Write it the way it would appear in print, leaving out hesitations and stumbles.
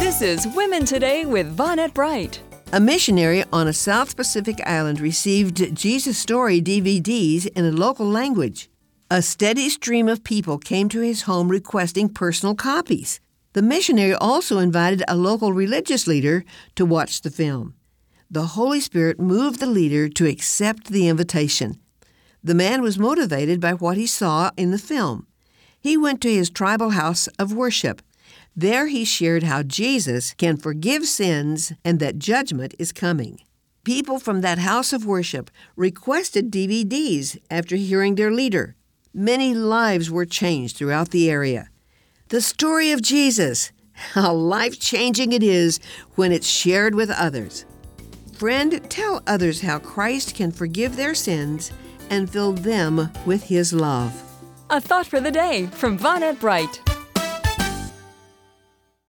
This is Women Today with Vonette Bright. A missionary on a South Pacific island received Jesus Story DVDs in a local language. A steady stream of people came to his home requesting personal copies. The missionary also invited a local religious leader to watch the film. The Holy Spirit moved the leader to accept the invitation. The man was motivated by what he saw in the film. He went to his tribal house of worship. There he shared how Jesus can forgive sins and that judgment is coming. People from that house of worship requested DVDs after hearing their leader. Many lives were changed throughout the area. The story of Jesus, how life-changing it is when it's shared with others. Friend, tell others how Christ can forgive their sins and fill them with His love. A thought for the day from Vonette Bright.